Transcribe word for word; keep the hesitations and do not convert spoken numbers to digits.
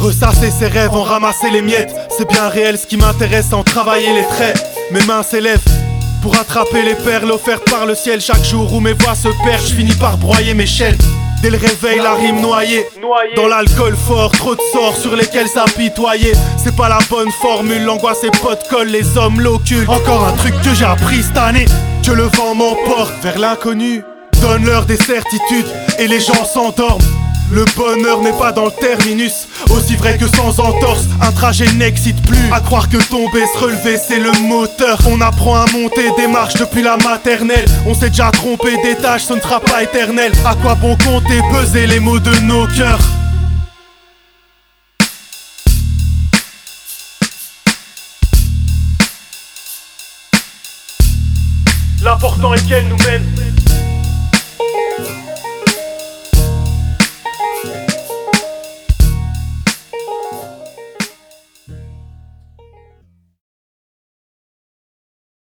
Ressasser ses rêves, en ramasser les miettes. C'est bien réel ce qui m'intéresse, en travailler les traits. Mes mains s'élèvent pour attraper les perles offertes par le ciel. Chaque jour où mes voix se perdent, je finis par broyer mes chaînes. Dès le réveil, la rime noyée dans l'alcool fort, trop de sorts sur lesquels s'apitoyer. C'est pas la bonne formule, l'angoisse et potes collent, les hommes l'occultent. Encore un truc que j'ai appris cette année, que le vent m'emporte vers l'inconnu. Donne-leur des certitudes et les gens s'endorment. Le bonheur n'est pas dans le terminus, aussi vrai que sans entorse, un trajet n'excite plus. À croire que tomber, se relever, c'est le moteur. On apprend à monter des marches depuis la maternelle. On s'est déjà trompé des tâches, ce ne sera pas éternel. À quoi bon compter, peser les mots de nos cœurs? L'important est qu'elle nous mène